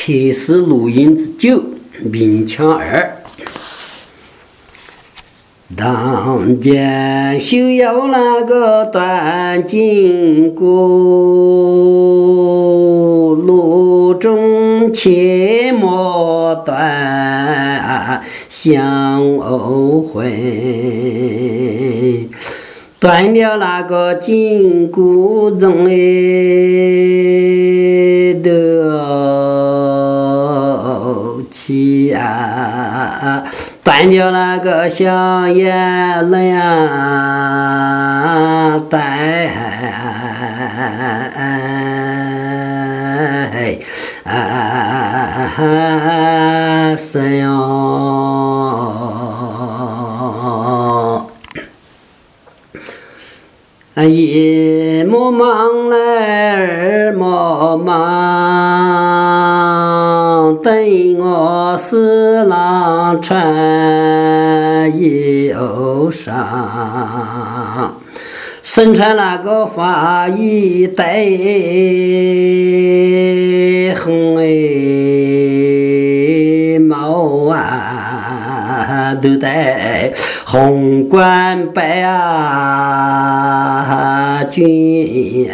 开始录音之久，明枪二。当间休有那个断筋骨，路中切莫断相偶会。断了那个筋骨中的气啊，断了那个小眼了呀，带谁哟？一莫忙来二莫忙，等我四郎穿忧伤，身穿那个花衣带红毛啊，都带红冠白啊军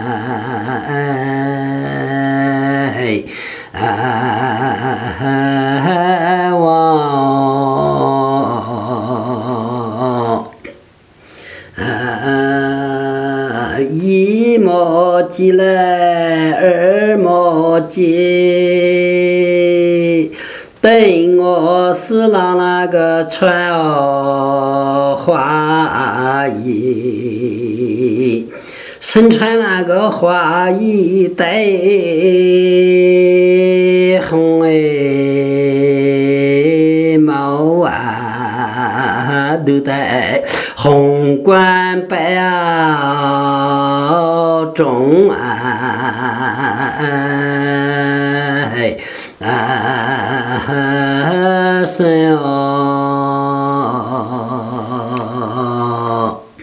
一毛鸡来二毛鸡，等我四郎那个穿花衣，身穿那个花衣带红毛啊，都带红冠白袄中是哦。